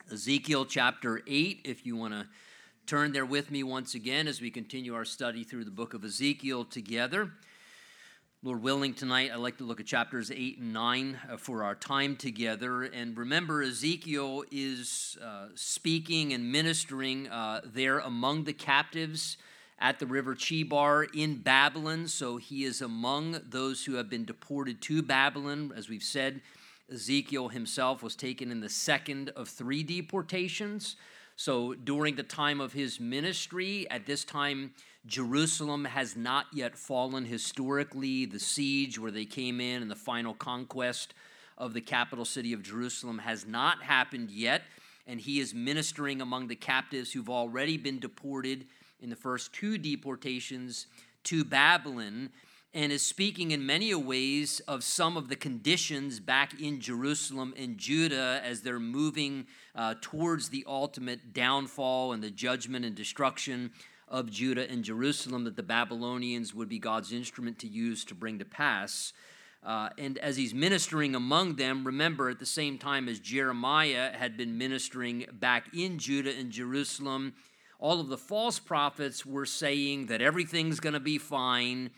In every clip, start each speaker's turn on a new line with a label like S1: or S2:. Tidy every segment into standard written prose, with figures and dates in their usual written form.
S1: Ezekiel chapter 8, if you want to turn there with me once again as we continue our study through the book of Ezekiel together. Lord willing, tonight I'd like to look at chapters 8 and 9 for our time together. And remember, Ezekiel is speaking and ministering there among the captives at the river Chebar in Babylon. So he is among those who have been deported to Babylon. As we've said, Ezekiel himself was taken in the second of three deportations. So during the time of his ministry, at this time, Jerusalem has not yet fallen historically. The siege where they came in and the final conquest of the capital city of Jerusalem has not happened yet. And he is ministering among the captives who've already been deported in the first two deportations to Babylon, and is speaking in many ways of some of the conditions back in Jerusalem and Judah as they're moving towards the ultimate downfall and the judgment and destruction of Judah and Jerusalem that the Babylonians would be God's instrument to use to bring to pass. And as he's ministering among them, remember at the same time as Jeremiah had been ministering back in Judah and Jerusalem, all of the false prophets were saying that everything's going to be fine.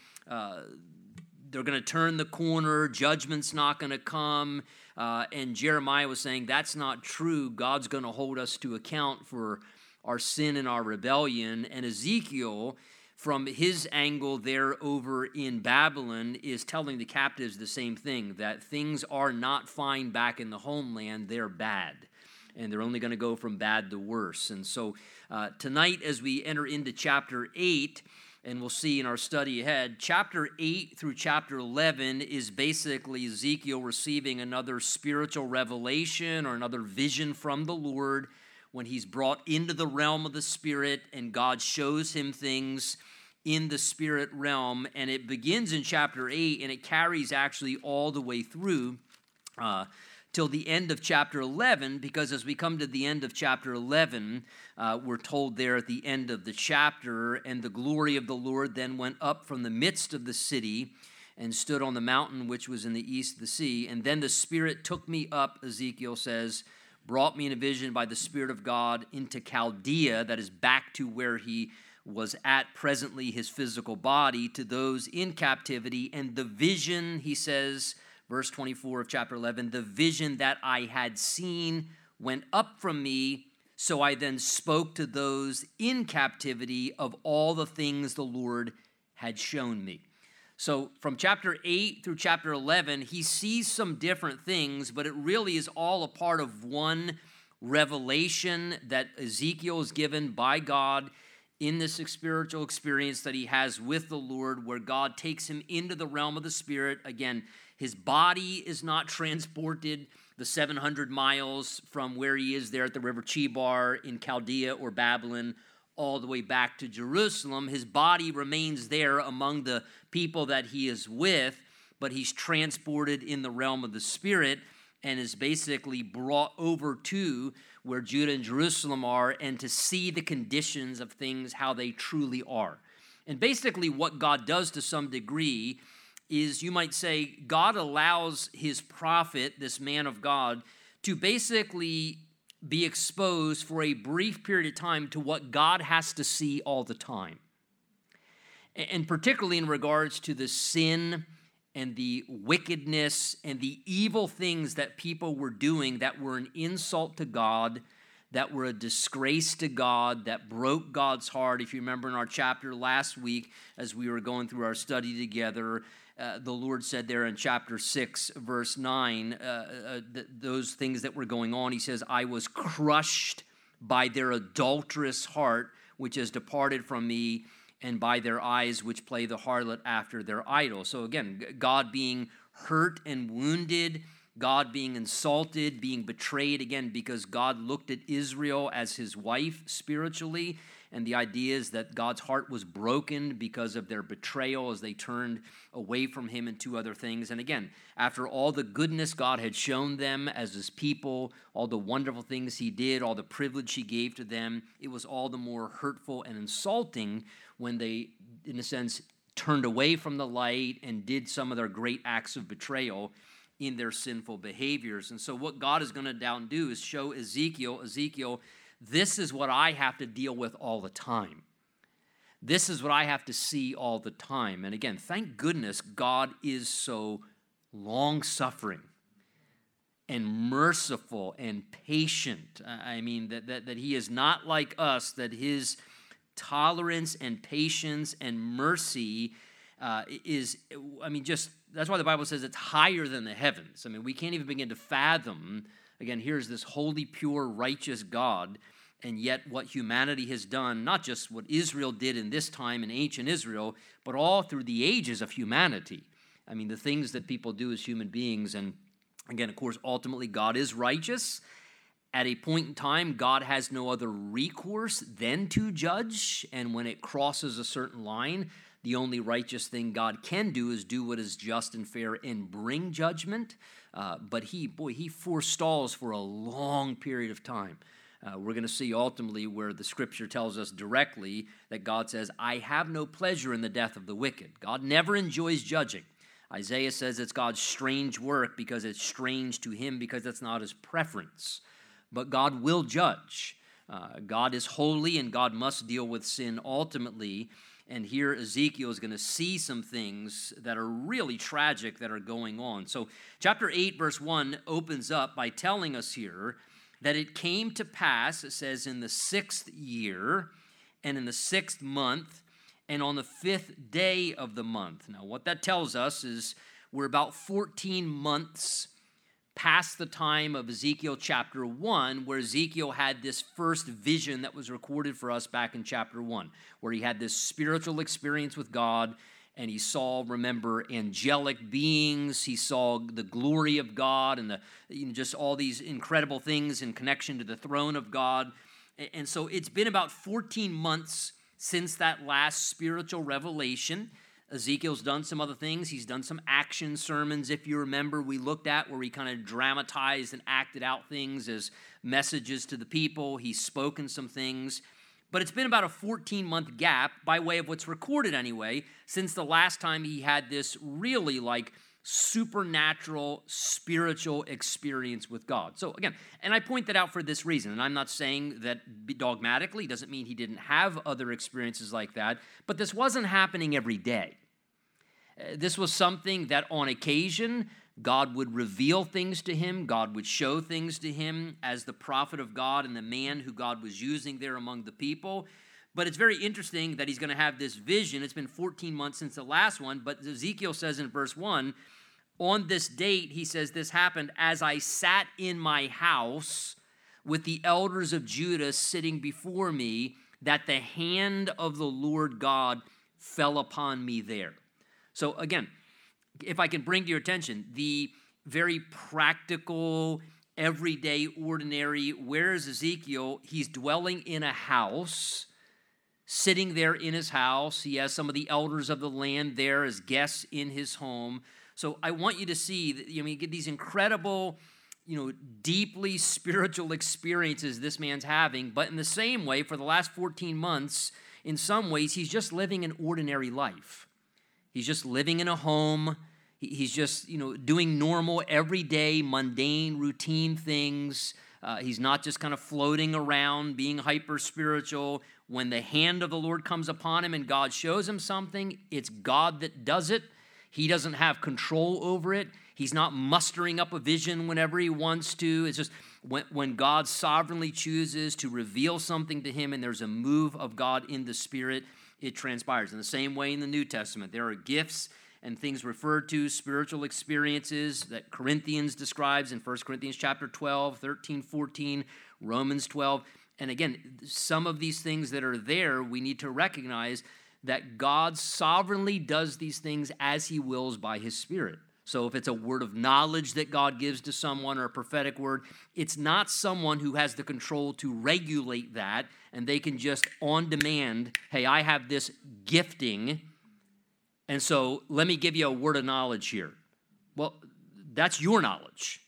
S1: They're going to turn the corner. Judgment's not going to come. And Jeremiah was saying, that's not true. God's going to hold us to account for our sin and our rebellion. And Ezekiel, from his angle there over in Babylon, is telling the captives the same thing, that things are not fine back in the homeland. They're bad. And they're only going to go from bad to worse. And so tonight, as we enter into chapter 8, and we'll see in our study ahead, chapter 8 through chapter 11 is basically Ezekiel receiving another spiritual revelation or another vision from the Lord when he's brought into the realm of the Spirit and God shows him things in the spirit realm. And it begins in chapter 8 and it carries actually all the way through till the end of chapter 11, because as we come to the end of chapter 11, we're told there at the end of the chapter, and the glory of the Lord then went up from the midst of the city and stood on the mountain which was in the east of the sea. And then the Spirit took me up, Ezekiel says, brought me in a vision by the Spirit of God into Chaldea, that is back to where he was at presently, his physical body, to those in captivity. And the vision, he says, verse 24 of chapter 11, the vision that I had seen went up from me, so I then spoke to those in captivity of all the things the Lord had shown me. So from chapter 8 through chapter 11, he sees some different things, but it really is all a part of one revelation that Ezekiel is given by God in this spiritual experience that he has with the Lord, where God takes him into the realm of the Spirit. Again, his body is not transported the 700 miles from where he is there at the river Chebar in Chaldea or Babylon all the way back to Jerusalem. His body remains there among the people that he is with, but he's transported in the realm of the Spirit and is basically brought over to where Judah and Jerusalem are, and to see the conditions of things, how they truly are. And basically what God does to some degree is, you might say, God allows his prophet, this man of God, to basically be exposed for a brief period of time to what God has to see all the time. And particularly in regards to the sin and the wickedness and the evil things that people were doing that were an insult to God, that were a disgrace to God, that broke God's heart. If you remember in our chapter last week, as we were going through our study together, the Lord said there in chapter 6, verse 9, those things that were going on, he says, I was crushed by their adulterous heart, which has departed from me, and by their eyes which play the harlot after their idol. So again, God being hurt and wounded, God being insulted, being betrayed, again, because God looked at Israel as his wife spiritually, and the idea is that God's heart was broken because of their betrayal as they turned away from him and to other things. And again, after all the goodness God had shown them as his people, all the wonderful things he did, all the privilege he gave to them, it was all the more hurtful and insulting when they, in a sense, turned away from the light and did some of their great acts of betrayal. in their sinful behaviors. And so what God is going to down do is show Ezekiel, this is what I have to deal with all the time. This is what I have to see all the time. And again, thank goodness God is so long-suffering and merciful and patient. I mean, that he is not like us, that his tolerance and patience and mercy that's why the Bible says it's higher than the heavens. I mean, we can't even begin to fathom. Again, here's this holy, pure, righteous God, and yet what humanity has done, not just what Israel did in this time in ancient Israel, but all through the ages of humanity. I mean, the things that people do as human beings. And again, of course, ultimately, God is righteous. At a point in time, God has no other recourse than to judge. And when it crosses a certain line, the only righteous thing God can do is do what is just and fair and bring judgment. But he forestalls for a long period of time. We're going to see ultimately where the Scripture tells us directly that God says, I have no pleasure in the death of the wicked. God never enjoys judging. Isaiah says it's God's strange work because it's strange to him because that's not his preference. But God will judge. God is holy and God must deal with sin ultimately. And here Ezekiel is going to see some things that are really tragic that are going on. So chapter 8, verse 1 opens up by telling us here that it came to pass, it says, in the 6th year and in the 6th month and on the 5th day of the month. Now, what that tells us is we're about 14 months past the time of Ezekiel chapter 1, where Ezekiel had this first vision that was recorded for us back in chapter 1, where he had this spiritual experience with God, and he saw, remember, angelic beings. He saw the glory of God and just all these incredible things in connection to the throne of God. And so it's been about 14 months since that last spiritual revelation. Ezekiel's done some other things. He's done some action sermons, if you remember, we looked at where he kind of dramatized and acted out things as messages to the people. He's spoken some things. But it's been about a 14-month gap, by way of what's recorded anyway, since the last time he had this really supernatural, spiritual experience with God. So again, and I point that out for this reason, and I'm not saying that dogmatically, doesn't mean he didn't have other experiences like that, but this wasn't happening every day. This was something that on occasion, God would reveal things to him, God would show things to him as the prophet of God and the man who God was using there among the people. But it's very interesting that he's going to have this vision. It's been 14 months since the last one, but Ezekiel says in verse 1, on this date, he says, this happened as I sat in my house with the elders of Judah sitting before me, that the hand of the Lord God fell upon me there. So again, if I can bring to your attention, the very practical, everyday, ordinary, where is Ezekiel? He's dwelling in a house, sitting there in his house. He has some of the elders of the land there as guests in his home. So I want you to see that, you get these incredible, deeply spiritual experiences this man's having, but in the same way, for the last 14 months, in some ways, he's just living an ordinary life. He's just living in a home. He's just, doing normal, everyday, mundane, routine things. He's not just kind of floating around, being hyper-spiritual. When the hand of the Lord comes upon him and God shows him something, it's God that does it. He doesn't have control over it. He's not mustering up a vision whenever he wants to. It's just when God sovereignly chooses to reveal something to him and there's a move of God in the Spirit, it transpires. In the same way in the New Testament, there are gifts and things referred to, spiritual experiences that Corinthians describes in 1 Corinthians chapter 12, 13, 14, Romans 12. And again, some of these things that are there, we need to recognize that God sovereignly does these things as he wills by his Spirit. So if it's a word of knowledge that God gives to someone or a prophetic word, it's not someone who has the control to regulate that and they can just on demand, hey, I have this gifting, and so let me give you a word of knowledge here. Well, that's your knowledge.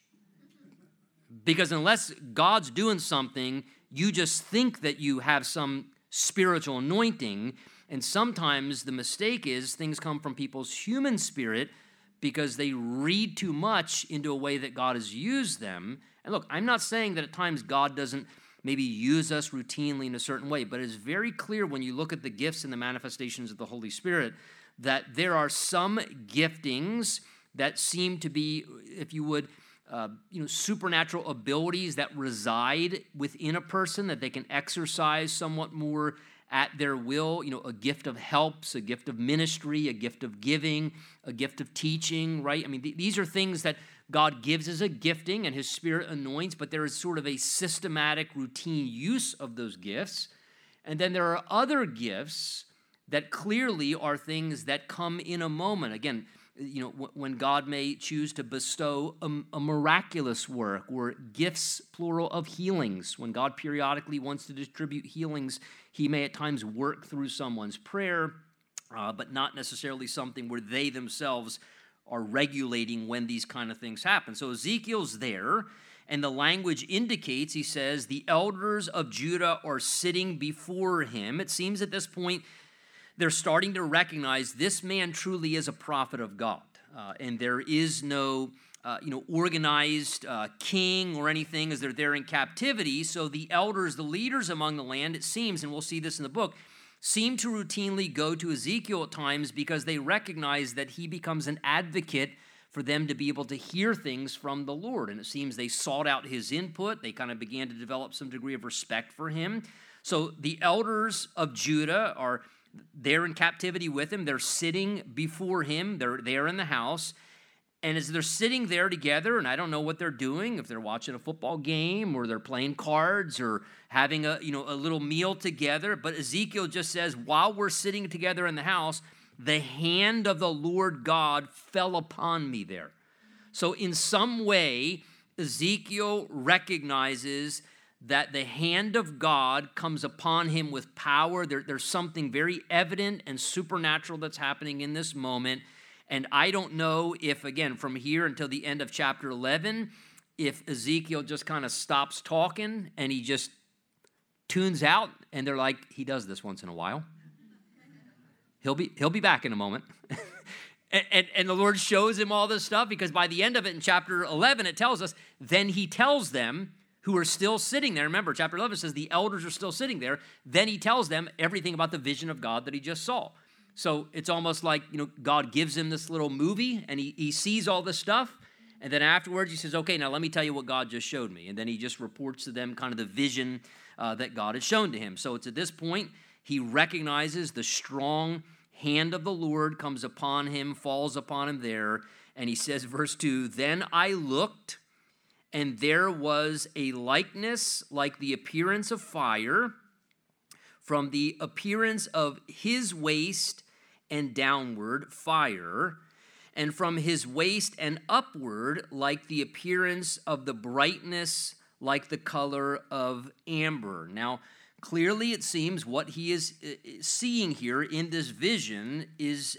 S1: Because unless God's doing something, you just think that you have some spiritual anointing. And sometimes the mistake is things come from people's human spirit, because they read too much into a way that God has used them. And look, I'm not saying that at times God doesn't maybe use us routinely in a certain way, but it's very clear when you look at the gifts and the manifestations of the Holy Spirit that there are some giftings that seem to be, if you would, supernatural abilities that reside within a person that they can exercise somewhat more at their will. A gift of helps, a gift of ministry, a gift of giving, a gift of teaching, right? I mean, these are things that God gives as a gifting and his Spirit anoints, but there is sort of a systematic, routine use of those gifts. And then there are other gifts that clearly are things that come in a moment. Again, when God may choose to bestow a miraculous work, or gifts, plural, of healings. When God periodically wants to distribute healings, he may at times work through someone's prayer, but not necessarily something where they themselves are regulating when these kind of things happen. So Ezekiel's there, and the language indicates, he says, the elders of Judah are sitting before him. It seems at this point they're starting to recognize this man truly is a prophet of God, and there is no organized king or anything as they're there in captivity. So the elders, the leaders among the land, it seems, and we'll see this in the book, seem to routinely go to Ezekiel at times because they recognize that he becomes an advocate for them to be able to hear things from the Lord. And it seems they sought out his input. They kind of began to develop some degree of respect for him. So the elders of Judah are there in captivity with him. They're sitting before him. They're there in the house. And as they're sitting there together, and I don't know what they're doing, if they're watching a football game or they're playing cards or having a little meal together, but Ezekiel just says, while we're sitting together in the house, the hand of the Lord God fell upon me there. So in some way, Ezekiel recognizes that the hand of God comes upon him with power. There's something very evident and supernatural that's happening in this moment. And I don't know if, again, from here until the end of chapter 11, if Ezekiel just kind of stops talking and he just tunes out, and they're like, he does this once in a while. He'll be back in a moment. And the Lord shows him all this stuff, because by the end of it in chapter 11, it tells us, then he tells them who are still sitting there. Remember, chapter 11 says the elders are still sitting there. Then he tells them everything about the vision of God that he just saw. So it's almost like, God gives him this little movie, and he sees all this stuff, and then afterwards he says, okay, now let me tell you what God just showed me. And then he just reports to them kind of the vision that God had shown to him. So it's at this point he recognizes the strong hand of the Lord comes upon him, falls upon him there, and he says, verse 2, then I looked, and there was a likeness like the appearance of fire, from the appearance of his waist and downward, fire, and from his waist and upward, like the appearance of the brightness, like the color of amber. Now, clearly it seems what he is seeing here in this vision is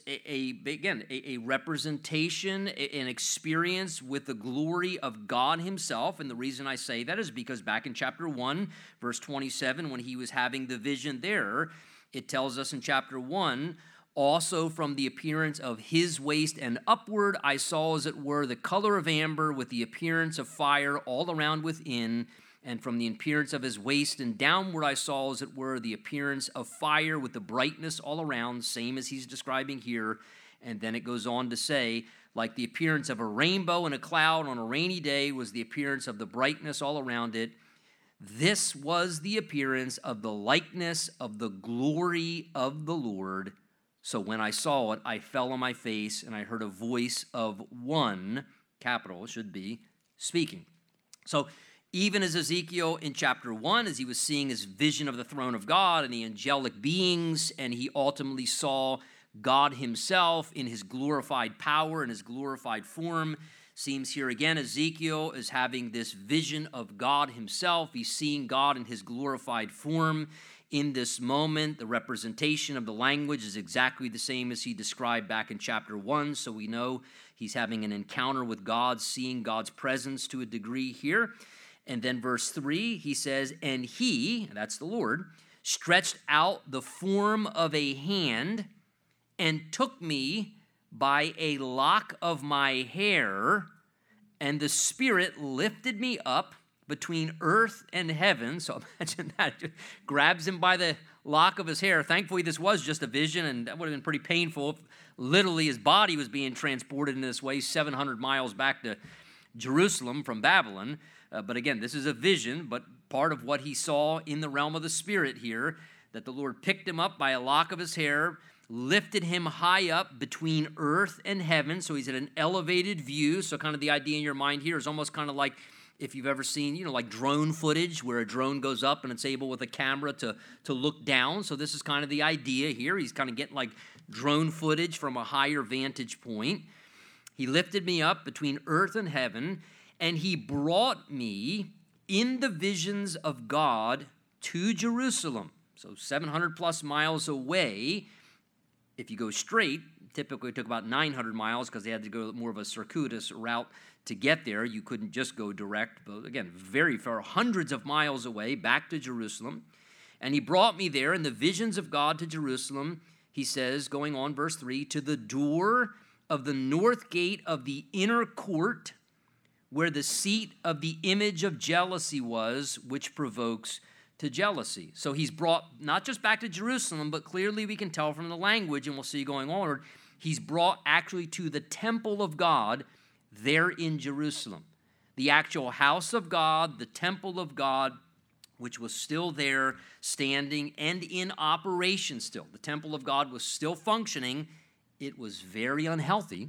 S1: a representation, an experience with the glory of God himself. And the reason I say that is because back in chapter 1, verse 27, when he was having the vision there, it tells us in chapter 1, also from the appearance of his waist and upward, I saw, as it were, the color of amber with the appearance of fire all around within. And from the appearance of his waist and downward, I saw, as it were, the appearance of fire with the brightness all around, same as he's describing here. And then it goes on to say, like the appearance of a rainbow in a cloud on a rainy day was the appearance of the brightness all around it. This was the appearance of the likeness of the glory of the Lord. So when I saw it, I fell on my face, and I heard a voice of one, capital should be, speaking. So even as Ezekiel in chapter 1, as he was seeing his vision of the throne of God and the angelic beings, and he ultimately saw God himself in his glorified power and his glorified form, seems here again Ezekiel is having this vision of God himself. He's seeing God in his glorified form. In this moment, the representation of the language is exactly the same as he described back in chapter 1, so we know he's having an encounter with God, seeing God's presence to a degree here. And then verse 3, he says, and he, that's the Lord, stretched out the form of a hand and took me by a lock of my hair, and the Spirit lifted me up between earth and heaven. So imagine that. Grabs him by the lock of his hair. Thankfully, this was just a vision, and that would have been pretty painful if literally his body was being transported in this way 700 miles back to Jerusalem from Babylon. But again, this is a vision, but part of what he saw in the realm of the Spirit here, that the Lord picked him up by a lock of his hair, lifted him high up between earth and heaven. So he's at an elevated view. So kind of the idea in your mind here is almost kind of like if you've ever seen, like drone footage where a drone goes up and it's able with a camera to look down. So this is kind of the idea here. He's kind of getting like drone footage from a higher vantage point. He lifted me up between earth and heaven, and he brought me in the visions of God to Jerusalem. So 700 plus miles away. If you go straight, typically it took about 900 miles because they had to go more of a circuitous route to get there. You couldn't just go direct, but again, very far, hundreds of miles away, back to Jerusalem. And he brought me there in the visions of God to Jerusalem, he says, going on, verse 3, to the door of the north gate of the inner court, where the seat of the image of jealousy was, which provokes to jealousy. So he's brought not just back to Jerusalem, but clearly we can tell from the language, and we'll see going onward, he's brought actually to the temple of God there in Jerusalem. The actual house of God, the temple of God, which was still there, standing and in operation still. The temple of God was still functioning. It was very unhealthy.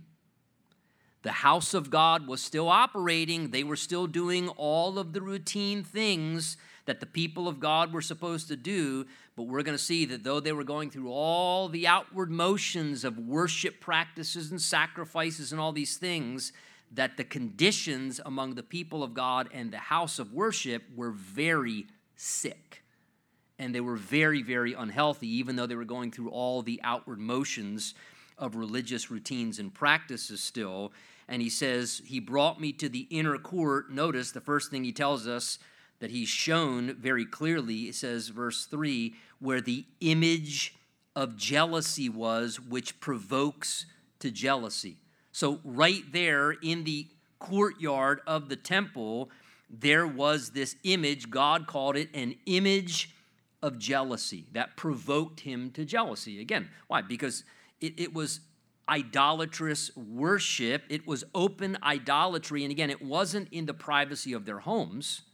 S1: The house of God was still operating. They were still doing all of the routine things that the people of God were supposed to do. But we're going to see that though they were going through all the outward motions of worship practices and sacrifices and all these things, that the conditions among the people of God and the house of worship were very sick. And they were very, very unhealthy, even though they were going through all the outward motions of religious routines and practices still. And he says, he brought me to the inner court. Notice the first thing he tells us that he's shown very clearly, it says, verse 3, where the image of jealousy was, which provokes to jealousy. So right there in the courtyard of the temple, there was this image. God called it an image of jealousy that provoked him to jealousy. Again, why? Because it was idolatrous worship. It was open idolatry. And again, it wasn't in the privacy of their homes.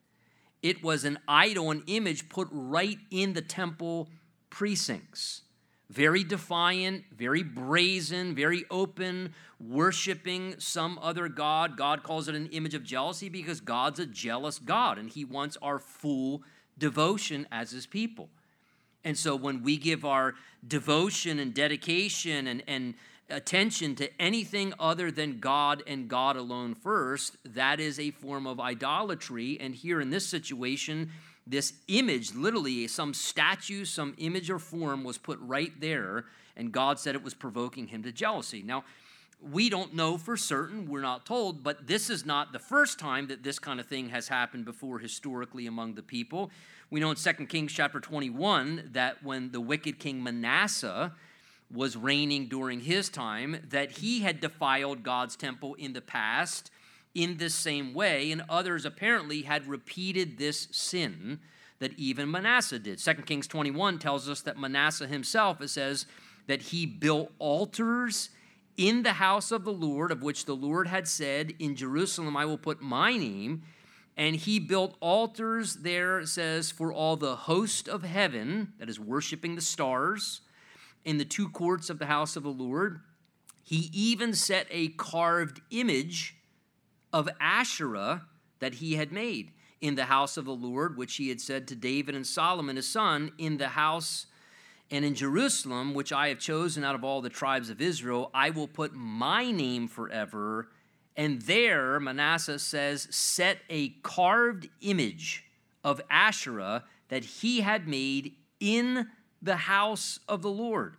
S1: It was an idol, an image put right in the temple precincts. Very defiant, very brazen, very open, worshiping some other god. God calls it an image of jealousy because God's a jealous God, and he wants our full devotion as his people. And so when we give our devotion and dedication and attention to anything other than God and God alone first, that is a form of idolatry. And here in this situation, this image, literally some statue, some image or form was put right there, and God said it was provoking him to jealousy. Now, we don't know for certain, we're not told, but this is not the first time that this kind of thing has happened before historically among the people. We know in 2 Kings chapter 21 that when the wicked king Manasseh was reigning during his time, that he had defiled God's temple in the past in this same way, and others apparently had repeated this sin that even Manasseh did. 2 Kings 21 tells us that Manasseh himself, it says that he built altars in the house of the Lord, of which the Lord had said, in Jerusalem I will put my name. And he built altars there, it says, for all the host of heaven, that is worshiping the stars, in the two courts of the house of the Lord. He even set a carved image of Asherah that he had made in the house of the Lord, which he had said to David and Solomon his son, in the house and in Jerusalem, which I have chosen out of all the tribes of Israel, I will put my name forever. And there, Manasseh says, set a carved image of Asherah that he had made in the house of the Lord,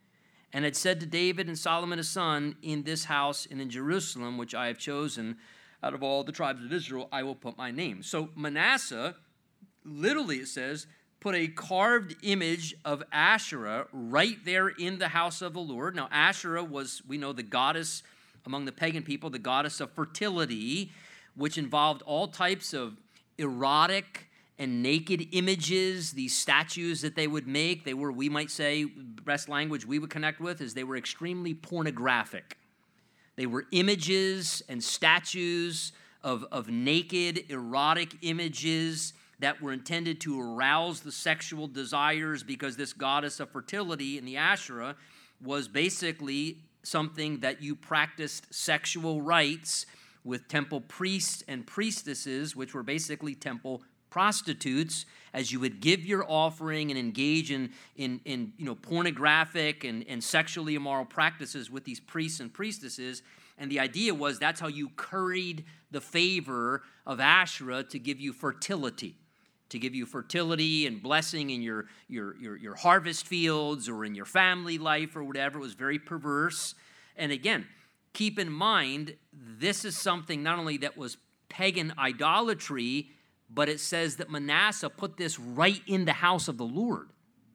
S1: and had said to David and Solomon his son, in this house and in Jerusalem, which I have chosen out of all the tribes of Israel, I will put my name. So Manasseh, literally it says, put a carved image of Asherah right there in the house of the Lord. Now, Asherah was, we know, the goddess among the pagan people, the goddess of fertility, which involved all types of erotic and naked images, these statues that they would make. They were, we might say, the best language we would connect with is they were extremely pornographic. They were images and statues of naked, erotic images that were intended to arouse the sexual desires, because this goddess of fertility in the Asherah was basically something that you practiced sexual rites with temple priests and priestesses, which were basically temple prostitutes, as you would give your offering and engage in pornographic and sexually immoral practices with these priests and priestesses. And the idea was that's how you curried the favor of Asherah to give you fertility. To give you fertility and blessing in your harvest fields or in your family life or whatever. It was very perverse. And again, keep in mind, this is something not only that was pagan idolatry, but it says that Manasseh put this right in the house of the Lord.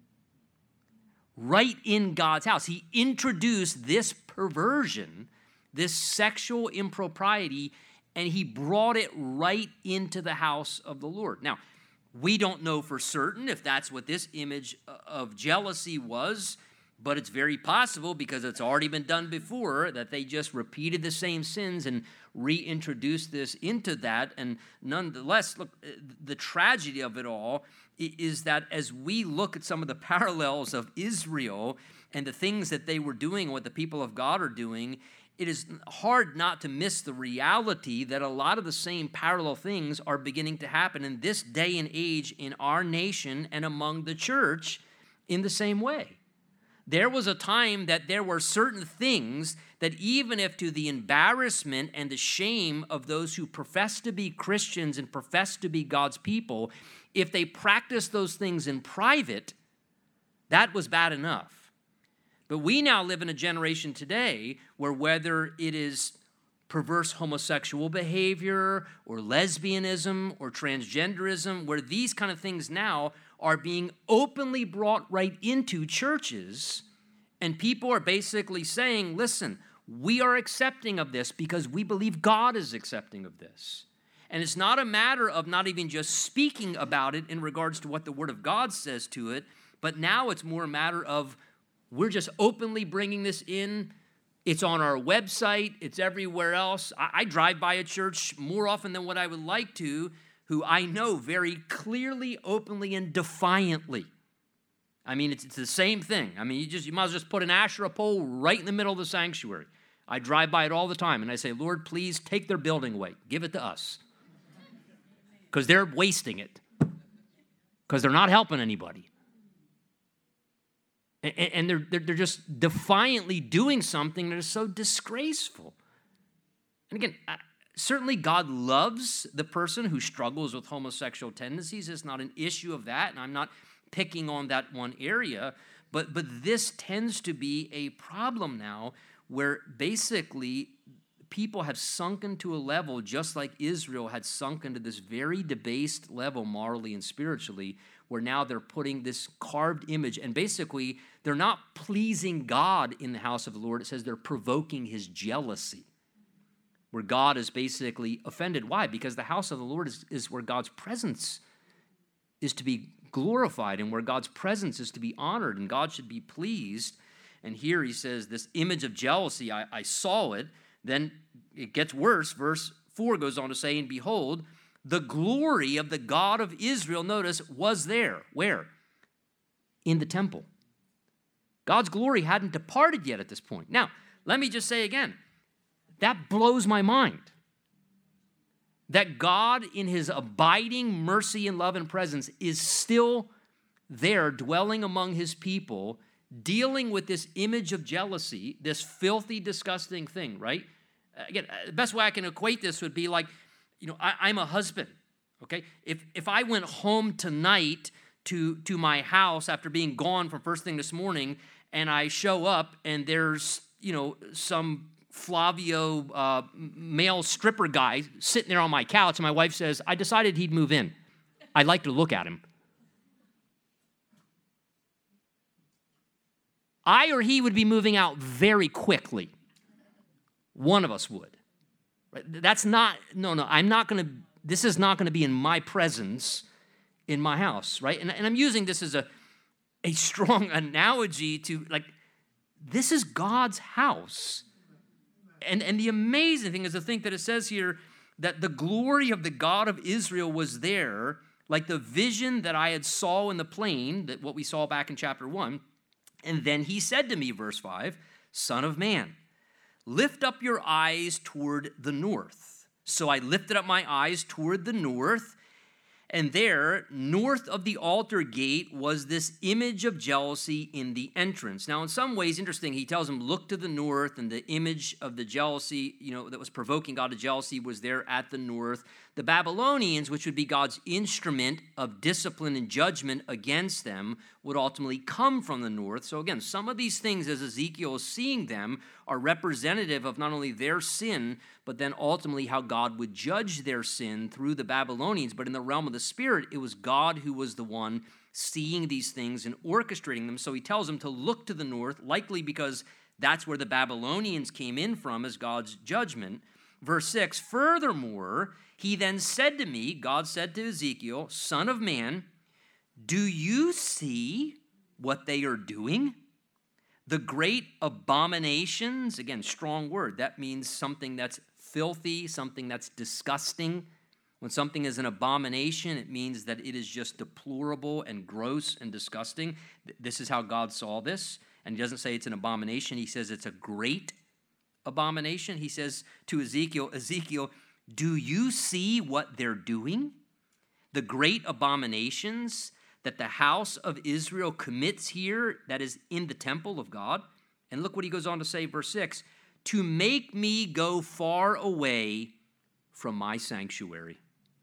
S1: Right in God's house. He introduced this perversion, this sexual impropriety, and he brought it right into the house of the Lord. Now, we don't know for certain if that's what this image of jealousy was, but it's very possible, because it's already been done before, that they just repeated the same sins and reintroduced this into that. And nonetheless, look, the tragedy of it all is that as we look at some of the parallels of Israel and the things that they were doing, what the people of God are doing, it is hard not to miss the reality that a lot of the same parallel things are beginning to happen in this day and age in our nation and among the church in the same way. There was a time that there were certain things that, even if to the embarrassment and the shame of those who profess to be Christians and profess to be God's people, if they practiced those things in private, that was bad enough. But we now live in a generation today where, whether it is perverse homosexual behavior or lesbianism or transgenderism, where these kind of things now are being openly brought right into churches, and people are basically saying, listen, we are accepting of this because we believe God is accepting of this. And it's not a matter of not even just speaking about it in regards to what the Word of God says to it, but now it's more a matter of we're just openly bringing this in. It's on our website. It's everywhere else. I drive by a church more often than what I would like to, who I know very clearly, openly, and defiantly. I mean, it's the same thing. I mean, you might as well just put an Asherah pole right in the middle of the sanctuary. I drive by it all the time, and I say, Lord, please take their building away. Give it to us. Because they're wasting it. Because they're not helping anybody. And they're just defiantly doing something that is so disgraceful. And again, certainly God loves the person who struggles with homosexual tendencies. It's not an issue of that, and I'm not picking on that one area. But this tends to be a problem now, where basically people have sunken to a level just like Israel had sunk into this very debased level morally and spiritually, where now they're putting this carved image, and basically they're not pleasing God in the house of the Lord. It says they're provoking his jealousy, where God is basically offended. Why? Because the house of the Lord is where God's presence is to be glorified and where God's presence is to be honored, and God should be pleased. And here he says, this image of jealousy, I saw it. Then it gets worse. Verse 4 goes on to say, and behold, the glory of the God of Israel, notice, was there. Where? In the temple. God's glory hadn't departed yet at this point. Now, let me just say again, that blows my mind. That God, in his abiding mercy and love and presence, is still there dwelling among his people, dealing with this image of jealousy, this filthy, disgusting thing, right? Again, the best way I can equate this would be like, I'm a husband, okay? If I went home tonight to my house after being gone from first thing this morning, and I show up and there's, some Flavio male stripper guy sitting there on my couch, and my wife says, I decided he'd move in. I'd like to look at him. I or he would be moving out very quickly. One of us would. Right? That's not, I'm not going to, this is not going to be in my presence in my house, right? And I'm using this as a strong analogy to, like, this is God's house. And the amazing thing is to think that it says here that the glory of the God of Israel was there, like the vision that I had saw in the plain, that what we saw back in chapter 1. And then he said to me, verse 5, Son of man, lift up your eyes toward the north. So I lifted up my eyes toward the north, and there, north of the altar gate, was this image of jealousy in the entrance. Now, in some ways, interesting, he tells him, look to the north, and the image of the jealousy, that was provoking God to jealousy was there at the north. The Babylonians, which would be God's instrument of discipline and judgment against them, would ultimately come from the north. So again, some of these things, as Ezekiel is seeing them, are representative of not only their sin, but then ultimately how God would judge their sin through the Babylonians. But in the realm of the Spirit, it was God who was the one seeing these things and orchestrating them. So he tells them to look to the north, likely because that's where the Babylonians came in from as God's judgment. Verse 6, furthermore, he then said to me, God said to Ezekiel, Son of man, do you see what they are doing? The great abominations, again, strong word. That means something that's filthy, something that's disgusting. When something is an abomination, it means that it is just deplorable and gross and disgusting. This is how God saw this. And he doesn't say it's an abomination. He says it's a great abomination. He says to Ezekiel, Ezekiel, do you see what they're doing? The great abominations that the house of Israel commits here, that is in the temple of God. And look what he goes on to say, verse 6, to make me go far away from my sanctuary.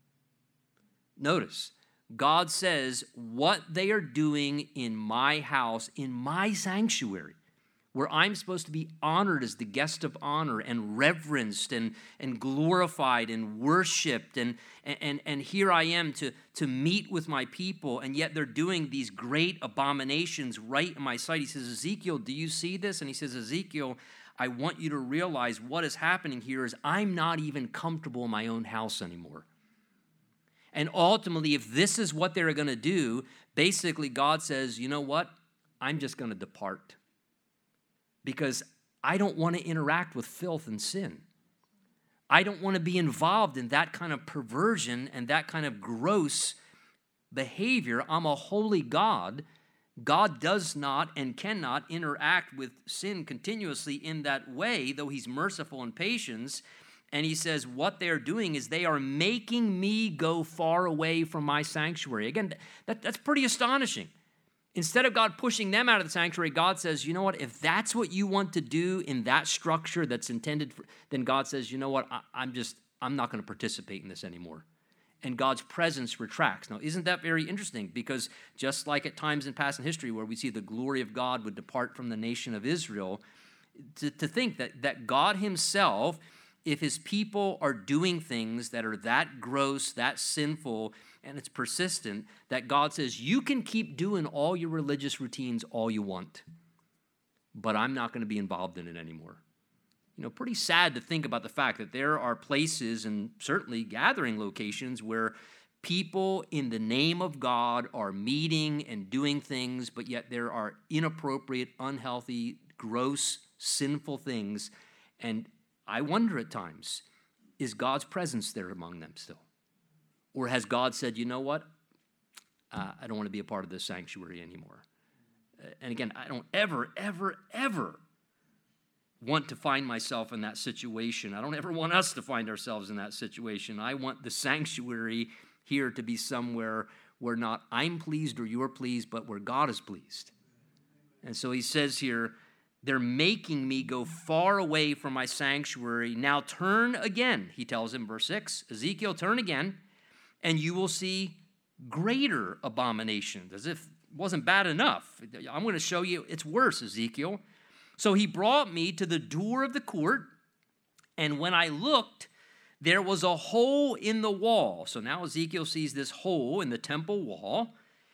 S1: Notice, God says what they are doing in my house, in my sanctuary, where I'm supposed to be honored as the guest of honor and reverenced and glorified and worshiped. And here I am to meet with my people, and yet they're doing these great abominations right in my sight. He says, Ezekiel, do you see this? And he says, Ezekiel, I want you to realize what is happening here is I'm not even comfortable in my own house anymore. And ultimately, if this is what they're going to do, basically God says, you know what? I'm just going to depart. Because I don't want to interact with filth and sin. I don't want to be involved in that kind of perversion and that kind of gross behavior. I'm a holy God. God does not and cannot interact with sin continuously in that way, though he's merciful and patient. And he says what they're doing is they are making me go far away from my sanctuary. Again, that's pretty astonishing. Instead of God pushing them out of the sanctuary, God says, you know what, if that's what you want to do in that structure that's intended for, then God says, you know what, I'm not going to participate in this anymore. And God's presence retracts. Now, isn't that very interesting? Because just like at times in past history where we see the glory of God would depart from the nation of Israel, to think that God himself, if his people are doing things that are that gross, that sinful, and it's persistent, that God says, you can keep doing all your religious routines all you want, but I'm not going to be involved in it anymore. Pretty sad to think about the fact that there are places and certainly gathering locations where people in the name of God are meeting and doing things, but yet there are inappropriate, unhealthy, gross, sinful things. And I wonder at times, is God's presence there among them still? Or has God said, you know what? I don't want to be a part of this sanctuary anymore. And again, I don't ever want to find myself in that situation. I don't ever want us to find ourselves in that situation. I want the sanctuary here to be somewhere where not I'm pleased or you're pleased, but where God is pleased. And so he says here, they're making me go far away from my sanctuary. Now turn again, he tells him, verse 6, Ezekiel, turn again, and you will see greater abominations, as if it wasn't bad enough. I'm going to show you it's worse, Ezekiel. So he brought me to the door of the court, and when I looked, there was a hole in the wall. So now Ezekiel sees this hole in the temple wall,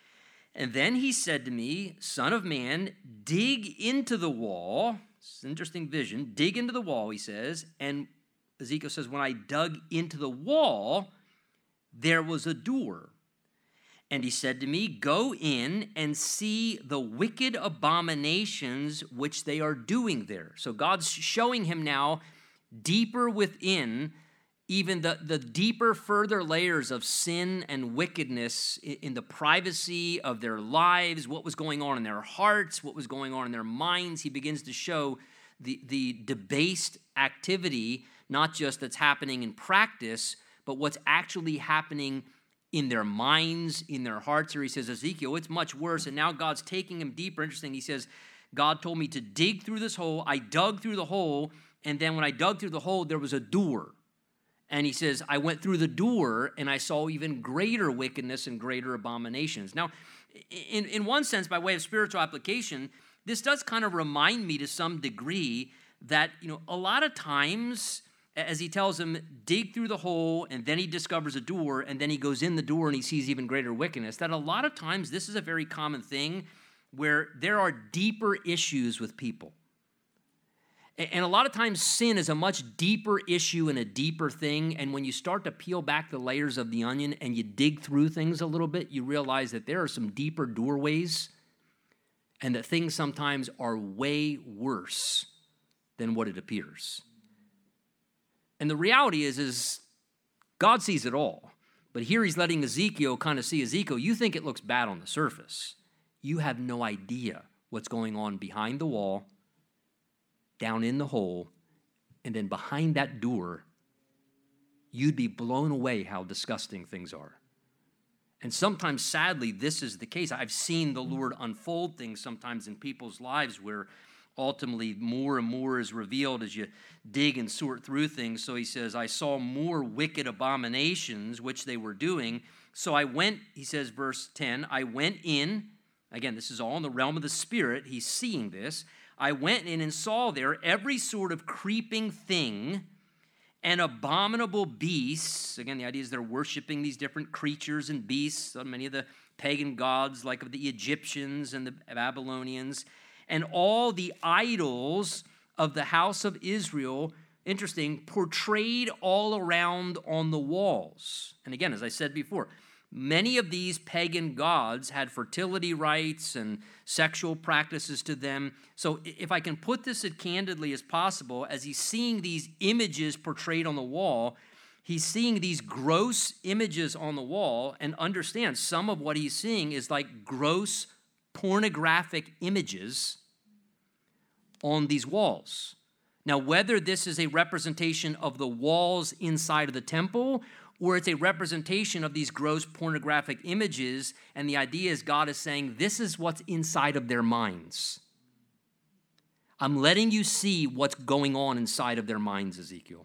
S1: And then he said to me, Son of man, dig into the wall. It's an interesting vision. Dig into the wall, he says. And Ezekiel says, when I dug into the wall, there was a door. And he said to me, go in and see the wicked abominations which they are doing there. So God's showing him now deeper within, even the deeper, further layers of sin and wickedness in the privacy of their lives, what was going on in their hearts, what was going on in their minds. He begins to show the debased activity, not just that's happening in practice, but what's actually happening in their minds, in their hearts. Or he says, Ezekiel, it's much worse. And now God's taking him deeper. Interesting. He says, God told me to dig through this hole. I dug through the hole. And then when I dug through the hole, there was a door. And he says, I went through the door and I saw even greater wickedness and greater abominations. Now, in one sense, by way of spiritual application, this does kind of remind me to some degree that, a lot of times, as he tells him, dig through the hole, and then he discovers a door, and then he goes in the door and he sees even greater wickedness, that a lot of times this is a very common thing where there are deeper issues with people. And a lot of times sin is a much deeper issue and a deeper thing, and when you start to peel back the layers of the onion and you dig through things a little bit, you realize that there are some deeper doorways and that things sometimes are way worse than what it appears. And the reality is God sees it all. But here he's letting Ezekiel kind of see, Ezekiel, you think it looks bad on the surface. You have no idea what's going on behind the wall, down in the hole, and then behind that door. You'd be blown away how disgusting things are. And sometimes, sadly, this is the case. I've seen the Lord unfold things sometimes in people's lives where ultimately more and more is revealed as you dig and sort through things. So he says, I saw more wicked abominations which they were doing. So I went, he says, verse 10, I went in. Again, this is all in the realm of the Spirit. He's seeing this. I went in and saw there every sort of creeping thing and abominable beasts. Again, the idea is they're worshiping these different creatures and beasts, many of the pagan gods like of the Egyptians and the Babylonians, and all the idols of the house of Israel, interesting, portrayed all around on the walls. And again, as I said before, many of these pagan gods had fertility rites and sexual practices to them. So if I can put this as candidly as possible, as he's seeing these images portrayed on the wall, he's seeing these gross images on the wall, and understand some of what he's seeing is like gross pornographic images on these walls. Now, whether this is a representation of the walls inside of the temple or it's a representation of these gross pornographic images, and the idea is God is saying, this is what's inside of their minds. I'm letting you see what's going on inside of their minds, Ezekiel.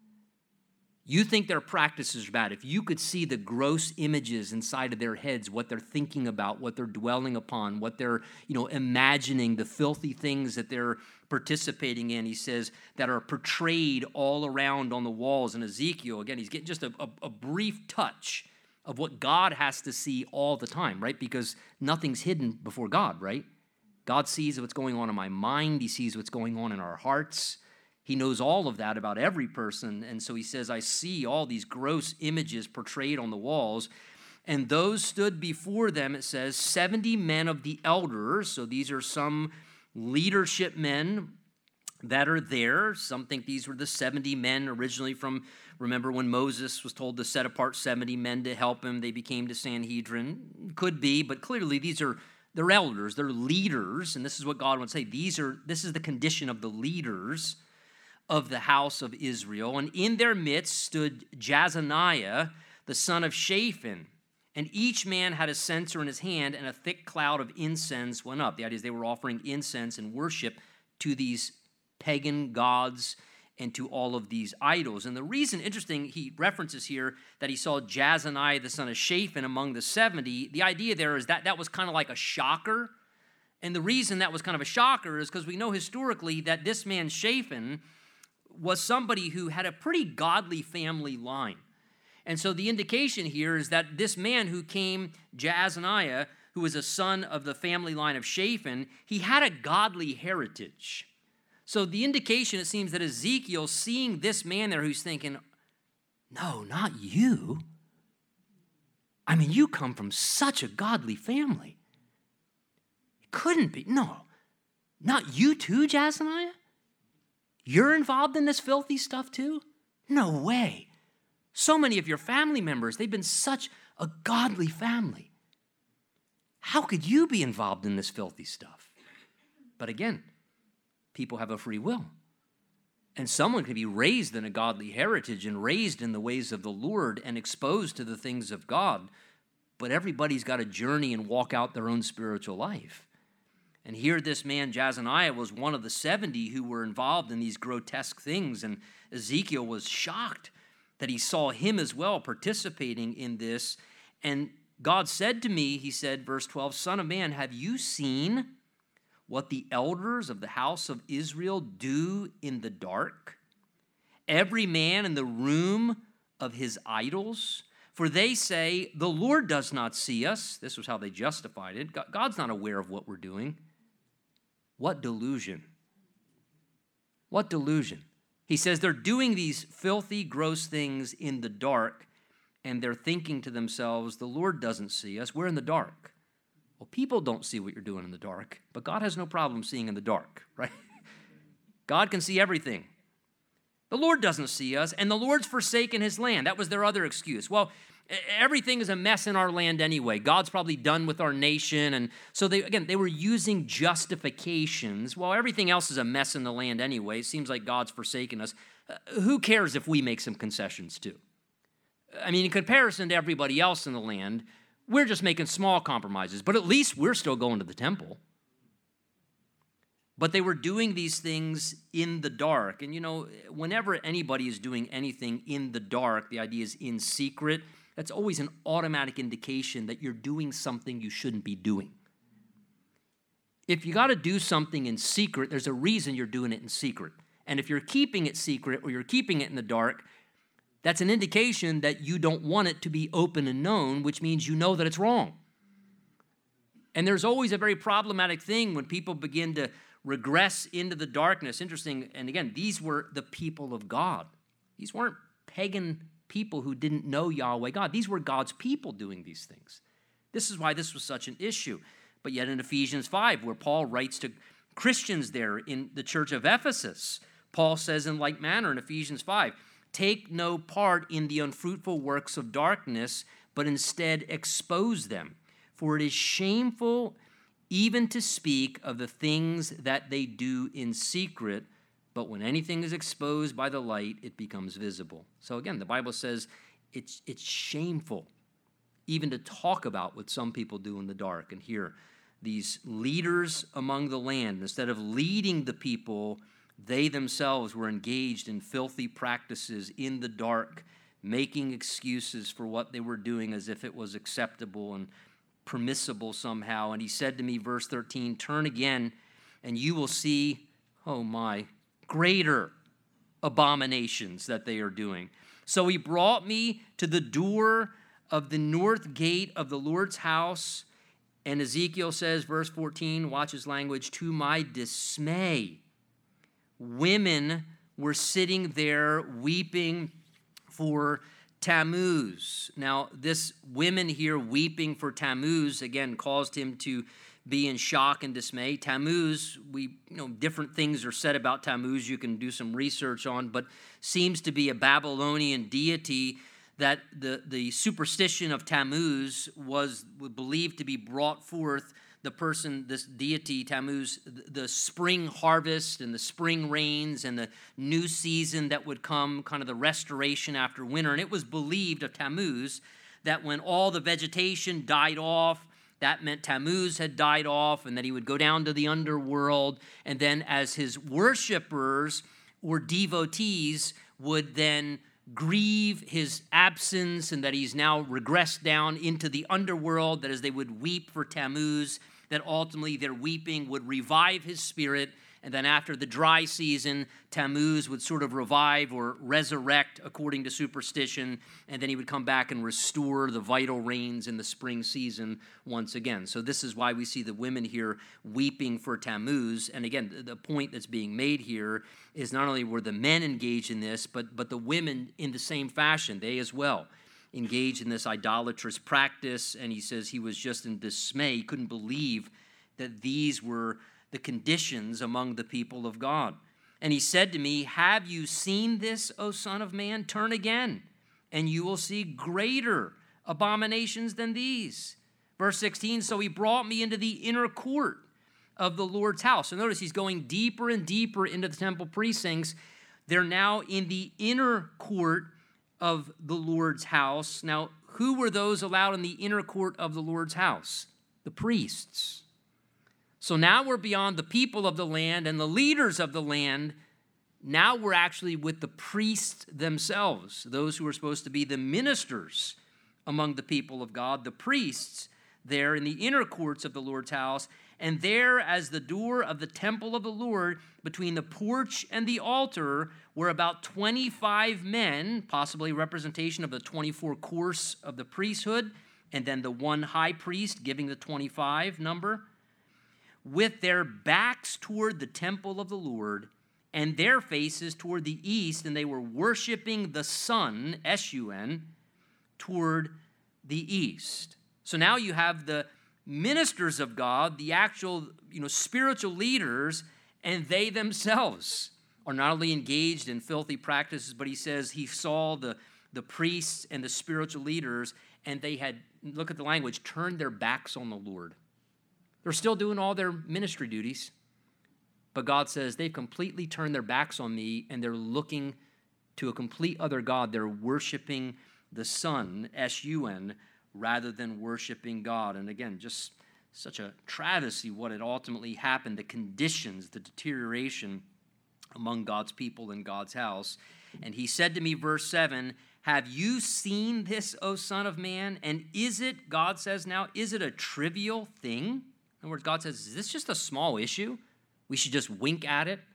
S1: You think their practices are bad. If you could see the gross images inside of their heads, what they're thinking about, what they're dwelling upon, what they're, imagining, the filthy things that they're participating in, he says, that are portrayed all around on the walls. And Ezekiel, again, he's getting just a brief touch of what God has to see all the time, right? Because nothing's hidden before God, right? God sees what's going on in my mind. He sees what's going on in our hearts. He knows all of that about every person. And so he says, I see all these gross images portrayed on the walls. And those stood before them, it says, 70 men of the elders. So these are some leadership men that are there. Some think these were the 70 men originally from, remember when Moses was told to set apart 70 men to help him, they became the Sanhedrin. Could be, but clearly they're elders, they're leaders. And this is what God would say. This is the condition of the leaders of the house of Israel. And in their midst stood Jazaniah, the son of Shaphan. And each man had a censer in his hand, and a thick cloud of incense went up. The idea is they were offering incense and worship to these pagan gods and to all of these idols. And the reason, interesting, he references here that he saw Jazaniah, the son of Shaphan, among the 70. The idea there is that was kind of like a shocker. And the reason that was kind of a shocker is because we know historically that this man Shaphan was somebody who had a pretty godly family line. And so the indication here is that this man who came, Jaazaniah, who was a son of the family line of Shaphan, he had a godly heritage. So the indication, it seems, that Ezekiel, seeing this man there who's thinking, no, not you. I mean, you come from such a godly family. It couldn't be. No, not you too, Jaazaniah? You're involved in this filthy stuff too? No way. So many of your family members, they've been such a godly family. How could you be involved in this filthy stuff? But again, people have a free will. And someone can be raised in a godly heritage and raised in the ways of the Lord and exposed to the things of God. But everybody's got to journey and walk out their own spiritual life. And here this man, Jaazaniah, was one of the 70 who were involved in these grotesque things. And Ezekiel was shocked that he saw him as well participating in this. And God said to me, he said, verse 12, Son of man, have you seen what the elders of the house of Israel do in the dark? Every man in the room of his idols. For they say, the Lord does not see us. This was how they justified it. God's not aware of what we're doing. What delusion. What delusion. He says they're doing these filthy, gross things in the dark, and they're thinking to themselves, the Lord doesn't see us. We're in the dark. Well, people don't see what you're doing in the dark, but God has no problem seeing in the dark, right? God can see everything. The Lord doesn't see us, and the Lord's forsaken his land. That was their other excuse. Well, everything is a mess in our land anyway. God's probably done with our nation. And so they were using justifications. Well, everything else is a mess in the land anyway. It seems like God's forsaken us. Who cares if we make some concessions too? I mean, in comparison to everybody else in the land, we're just making small compromises, but at least we're still going to the temple. But they were doing these things in the dark. And you know, whenever anybody is doing anything in the dark, the idea is in secret, that's always an automatic indication that you're doing something you shouldn't be doing. If you got to do something in secret, there's a reason you're doing it in secret. And if you're keeping it secret or you're keeping it in the dark, that's an indication that you don't want it to be open and known, which means you know that it's wrong. And there's always a very problematic thing when people begin to regress into the darkness. Interesting, and again, these were the people of God. These weren't pagan people who didn't know Yahweh God. These were God's people doing these things. This is why this was such an issue. But yet in Ephesians 5, where Paul writes to Christians there in the church of Ephesus, Paul says in like manner in Ephesians 5, take no part in the unfruitful works of darkness, but instead expose them. For it is shameful even to speak of the things that they do in secret, but when anything is exposed by the light, it becomes visible. So again, the Bible says it's shameful even to talk about what some people do in the dark. And here, these leaders among the land, instead of leading the people, they themselves were engaged in filthy practices in the dark, making excuses for what they were doing as if it was acceptable and permissible somehow. And he said to me, verse 13, turn again and you will see, oh my, greater abominations that they are doing. So he brought me to the door of the north gate of the Lord's house. And Ezekiel says, verse 14, watch his language, to my dismay, women were sitting there weeping for Tammuz. Now, this women here weeping for Tammuz, again, caused him to be in shock and dismay. Tammuz, different things are said about Tammuz you can do some research on, but seems to be a Babylonian deity that the superstition of Tammuz was believed to be brought forth the person, this deity, Tammuz, the spring harvest and the spring rains and the new season that would come, kind of the restoration after winter. And it was believed of Tammuz that when all the vegetation died off, that meant Tammuz had died off and that he would go down to the underworld. And then as his worshipers or devotees would then grieve his absence and that he's now regressed down into the underworld, that as they would weep for Tammuz, that ultimately their weeping would revive his spirit And then after the dry season, Tammuz would sort of revive or resurrect according to superstition, and then he would come back and restore the vital rains in the spring season once again. So this is why we see the women here weeping for Tammuz. And again, the point that's being made here is not only were the men engaged in this, but the women in the same fashion, they as well engaged in this idolatrous practice. And he says he was just in dismay. He couldn't believe that these were the conditions among the people of God. And he said to me, have you seen this, O son of man? Turn again, and you will see greater abominations than these. Verse 16, so he brought me into the inner court of the Lord's house. So notice he's going deeper and deeper into the temple precincts. They're now in the inner court of the Lord's house. Now, who were those allowed in the inner court of the Lord's house? The priests. So now we're beyond the people of the land and the leaders of the land. Now we're actually with the priests themselves, those who are supposed to be the ministers among the people of God, the priests there in the inner courts of the Lord's house. And there, as the door of the temple of the Lord, between the porch and the altar, were about 25 men, possibly representation of the 24 course of the priesthood, and then the one high priest giving the 25 number, with their backs toward the temple of the Lord and their faces toward the east, and they were worshiping the sun, S-U-N, toward the east. So now you have the ministers of God, the actual, spiritual leaders, and they themselves are not only engaged in filthy practices, but he says he saw the priests and the spiritual leaders, and they had, look at the language, turned their backs on the Lord. They're still doing all their ministry duties, but God says they've completely turned their backs on me, and they're looking to a complete other God. They're worshiping the sun, S-U-N, rather than worshiping God. And again, just such a travesty what had ultimately happened, the conditions, the deterioration among God's people in God's house. And he said to me, verse 7, have you seen this, O son of man? And is it, God says now, is it a trivial thing? In other words, God says, is this just a small issue? We should just wink at it,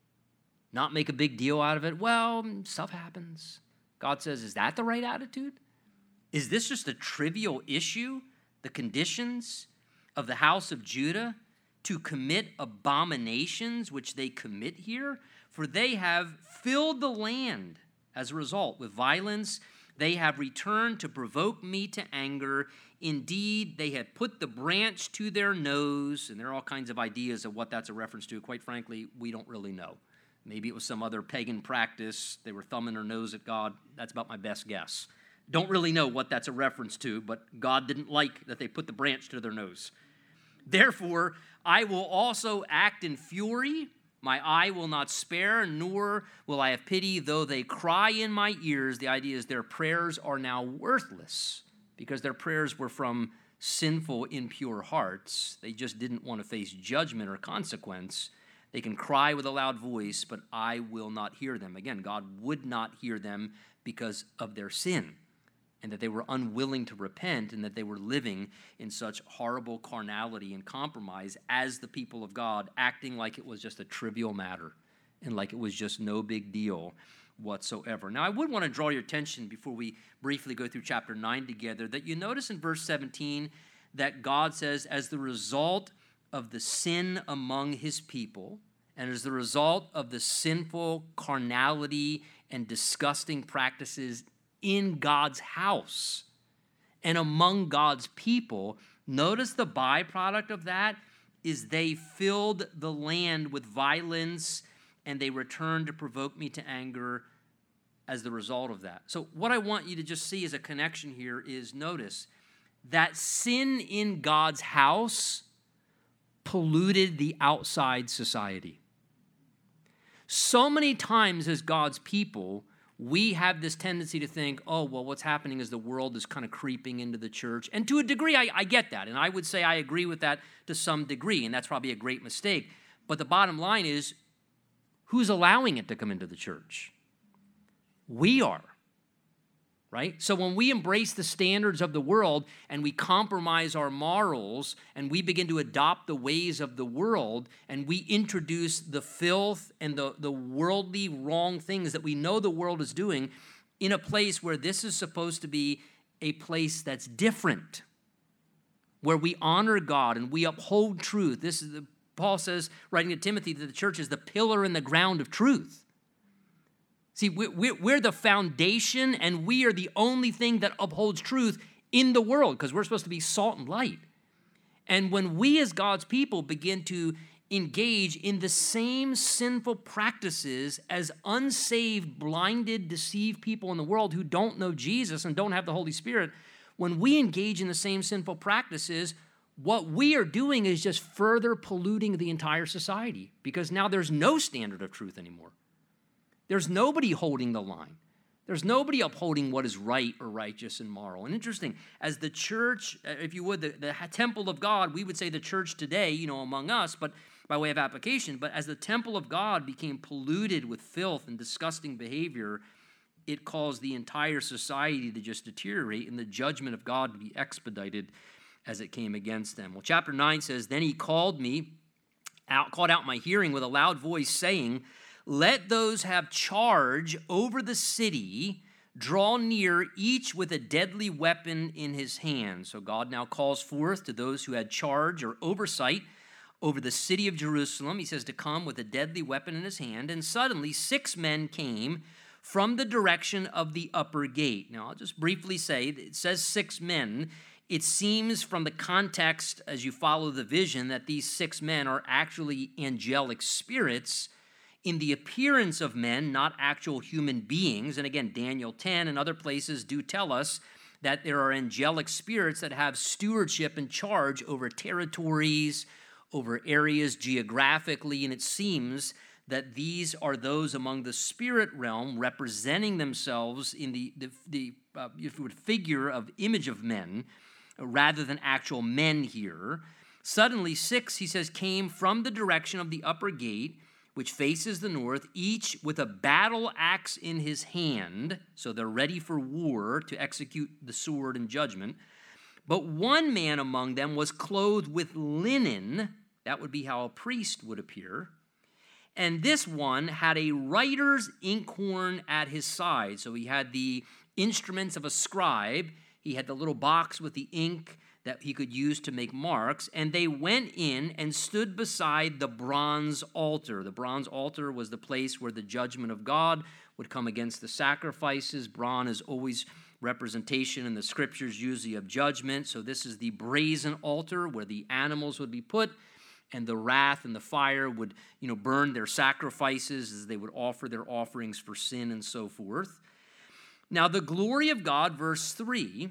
S1: not make a big deal out of it. Well, stuff happens. God says, is that the right attitude? Is this just a trivial issue, the conditions of the house of Judah to commit abominations, which they commit here? For they have filled the land as a result with violence. They have returned to provoke me to anger. Indeed, they have put the branch to their nose. And there are all kinds of ideas of what that's a reference to. Quite frankly, we don't really know. Maybe it was some other pagan practice. They were thumbing their nose at God. That's about my best guess. Don't really know what that's a reference to, but God didn't like that they put the branch to their nose. Therefore, I will also act in fury. My eye will not spare, nor will I have pity, though they cry in my ears. The idea is their prayers are now worthless because their prayers were from sinful, impure hearts. They just didn't want to face judgment or consequence. They can cry with a loud voice, but I will not hear them. Again, God would not hear them because of their sin, and that they were unwilling to repent, and that they were living in such horrible carnality and compromise as the people of God, acting like it was just a trivial matter and like it was just no big deal whatsoever. Now, I would want to draw your attention before we briefly go through chapter 9 together that you notice in verse 17 that God says, as the result of the sin among his people, and as the result of the sinful carnality and disgusting practices in God's house and among God's people, notice the byproduct of that is they filled the land with violence and they returned to provoke me to anger as the result of that. So what I want you to just see as a connection here is notice that sin in God's house polluted the outside society. So many times as God's people, we have this tendency to think, oh, well, what's happening is the world is kind of creeping into the church. And to a degree, I get that. And I would say I agree with that to some degree. And that's probably a great mistake. But the bottom line is, who's allowing it to come into the church? We are, right? So when we embrace the standards of the world and we compromise our morals and we begin to adopt the ways of the world and we introduce the filth and the worldly wrong things that we know the world is doing in a place where this is supposed to be a place that's different, where we honor God and we uphold truth. Paul says, writing to Timothy, that the church is the pillar and the ground of truth. See, we're the foundation, and we are the only thing that upholds truth in the world, because we're supposed to be salt and light. And when we as God's people begin to engage in the same sinful practices as unsaved, blinded, deceived people in the world who don't know Jesus and don't have the Holy Spirit, when we engage in the same sinful practices, what we are doing is just further polluting the entire society, because now there's no standard of truth anymore. There's nobody holding the line. There's nobody upholding what is right or righteous and moral. And interesting, as the church, if you would, the temple of God, we would say the church today, among us, but by way of application, but as the temple of God became polluted with filth and disgusting behavior, it caused the entire society to just deteriorate and the judgment of God to be expedited as it came against them. Well, chapter 9 says, "Then he called out my hearing with a loud voice, saying, 'Let those have charge over the city draw near, each with a deadly weapon in his hand.'" So God now calls forth to those who had charge or oversight over the city of Jerusalem. He says to come with a deadly weapon in his hand. And suddenly 6 men came from the direction of the upper gate. Now, I'll just briefly say, it says 6 men. It seems from the context as you follow the vision that these 6 men are actually angelic spirits in the appearance of men, not actual human beings. And again, Daniel 10 and other places do tell us that there are angelic spirits that have stewardship and charge over territories, over areas geographically, and it seems that these are those among the spirit realm representing themselves in the if you would, figure of image of men, rather than actual men here. Suddenly 6, he says, came from the direction of the upper gate, which faces the north, each with a battle axe in his hand. So they're ready for war to execute the sword and judgment. But one man among them was clothed with linen. That would be how a priest would appear. And this one had a writer's inkhorn at his side. So he had the instruments of a scribe. He had the little box with the ink that he could use to make marks, and they went in and stood beside the bronze altar. The bronze altar was the place where the judgment of God would come against the sacrifices. Bronze is always representation in the scriptures, usually of judgment. So this is the brazen altar where the animals would be put, and the wrath and the fire would, burn their sacrifices as they would offer their offerings for sin and so forth. Now, the glory of God, verse 3,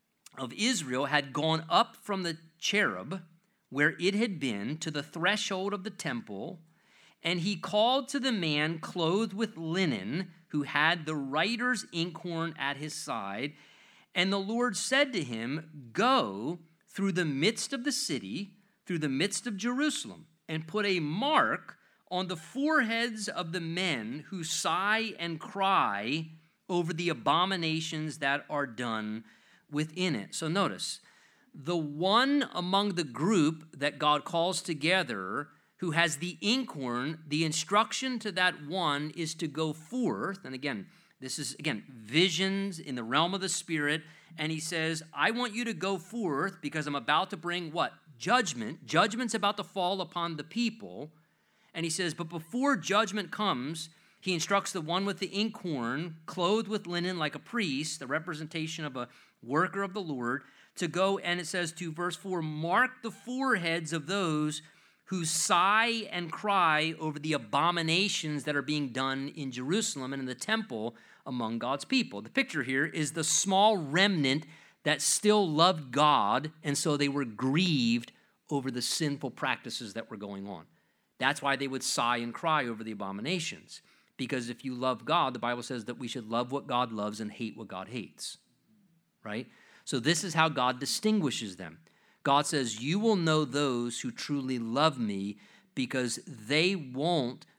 S1: of Israel had gone up from the cherub where it had been to the threshold of the temple, and he called to the man clothed with linen who had the writer's inkhorn at his side, and the Lord said to him, "Go through the midst of the city, through the midst of Jerusalem, and put a mark on the foreheads of the men who sigh and cry over the abominations that are done within it." So notice, the one among the group that God calls together who has the inkhorn, the instruction to that one is to go forth. And again, this is, visions in the realm of the Spirit. And he says, I want you to go forth because I'm about to bring what? Judgment. Judgment's about to fall upon the people. And he says, but before judgment comes, he instructs the one with the inkhorn, clothed with linen like a priest, the representation of a worker of the Lord, to go, and it says to verse 4, mark the foreheads of those who sigh and cry over the abominations that are being done in Jerusalem and in the temple among God's people. The picture here is the small remnant that still loved God, and so they were grieved over the sinful practices that were going on. That's why they would sigh and cry over the abominations. Because if you love God, the Bible says that we should love what God loves and hate what God hates. Right? So this is how God distinguishes them. God says, you will know those who truly love me because they won't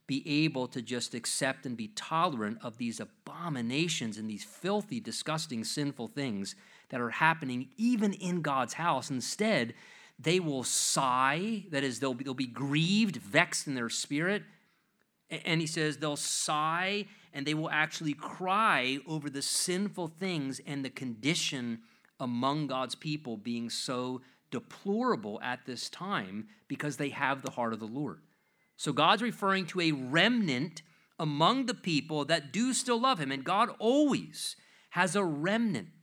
S1: be able to just accept and be tolerant of these abominations and these filthy, disgusting, sinful things that are happening even in God's house. Instead, they will sigh, that is, they'll be grieved, vexed in their spirit. And he says they'll sigh and they will actually cry over the sinful things and the condition among God's people being so deplorable at this time because they have the heart of the Lord. So God's referring to a remnant among the people that do still love him. And God always has a remnant